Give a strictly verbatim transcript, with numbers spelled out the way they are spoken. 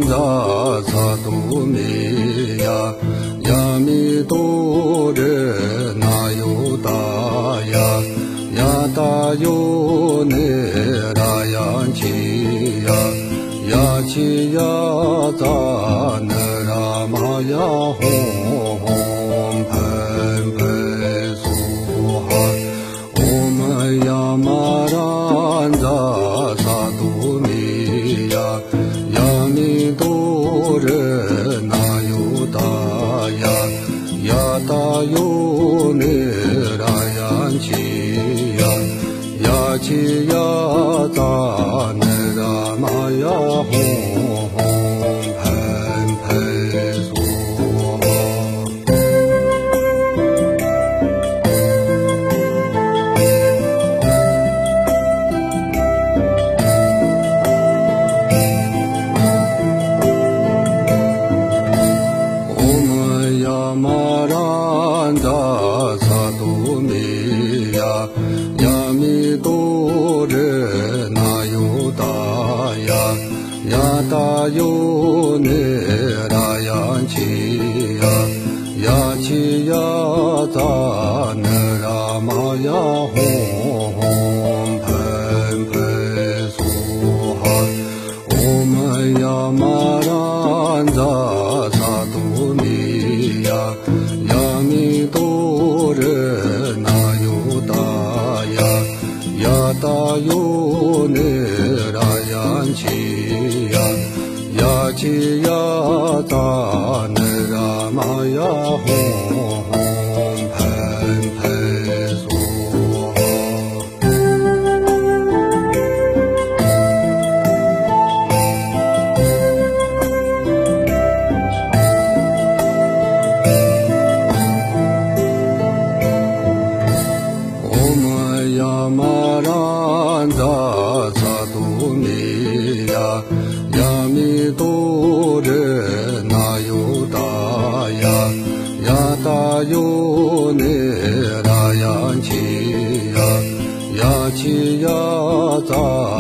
扎萨多米呀，呀弥多日那由达呀，呀达尤那拉呀奇呀，呀奇呀扎那拉玛呀吽喷喷苏哈，唵嘛呀嘛然扎萨多米呀，呀弥多日那由达呀，呀达尤那拉呀奇呀，呀奇呀扎那拉玛呀吽喷喷苏哈。玛然扎萨多米呀，呀弥多日那由达呀，呀达尤那拉呀奇呀，呀奇呀扎那拉玛呀吽喷喷苏哈，唵嘛呀嘛然扎萨多米呀，呀弥多日那由达呀，呀达尤那拉呀奇呀，呀奇呀扎那拉玛呀吽喷喷苏哈。呀玛然扎萨多米呀，呀弥多日那由达呀，呀达尤那拉呀奇呀，呀奇呀扎